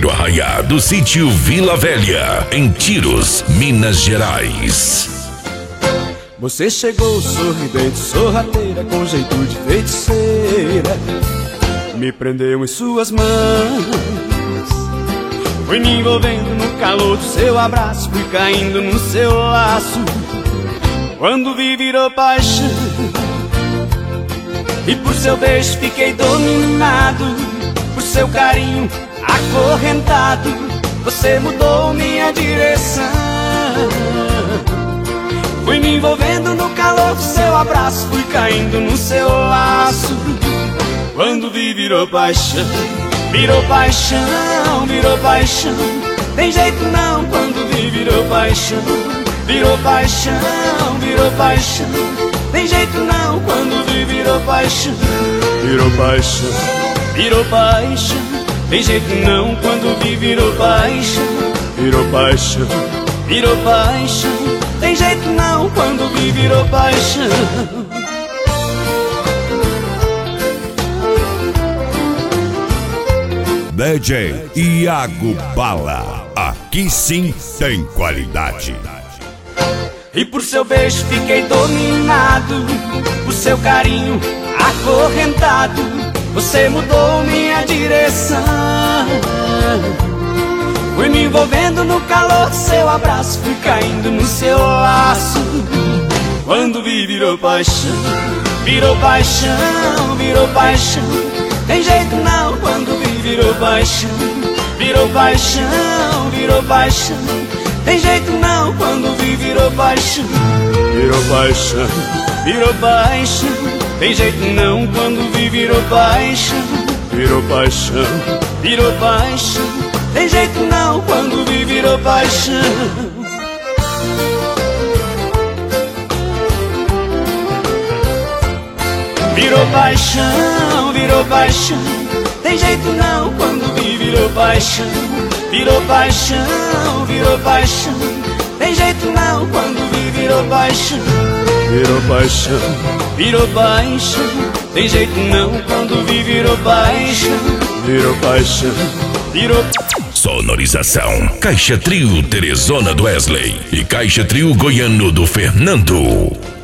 Velho Arraiá do sítio Vila Velha, em Tiros, Minas Gerais. Você chegou sorridente, sorrateira, com jeito de feiticeira, me prendeu em suas mãos. Fui me envolvendo no calor do seu abraço, fui caindo no seu laço. Quando vi virou paixão, e por seu beijo fiquei dominado, por seu carinho acorrentado. Você mudou minha direção. Fui me envolvendo no calor do seu abraço, fui caindo no seu laço. Quando vi virou paixão, virou paixão, virou paixão. Tem jeito não, quando vi virou paixão, virou paixão, virou paixão. Tem jeito não, quando vi virou paixão, virou paixão, virou paixão. Tem jeito não, quando vi virou paixão, virou paixão, virou paixão. Tem jeito não, quando vi virou paixão. DJ Iago Bala, aqui sim tem qualidade. E por seu beijo fiquei dominado, por seu carinho acorrentado. Você mudou minha direção. Fui me envolvendo no calor do seu abraço, fui caindo no seu laço. Quando vi virou paixão, virou paixão, virou paixão. Tem jeito não, quando vi virou paixão, virou paixão, virou paixão. Tem jeito não, quando vi virou paixão, virou paixão, virou paixão. Tem jeito não, quando vi virou paixão, virou paixão, virou paixão. Tem jeito não, quando vi virou paixão. Virou paixão, virou paixão. Tem jeito não, quando vi virou paixão, virou paixão, virou paixão. Tem jeito não, quando vi virou paixão, virou paixão, virou paixão. Tem jeito não, quando vi virou paixão, virou paixão, virou. Sonorização: Caixa Trio Teresona do Wesley e Caixa Trio Goiano do Fernando.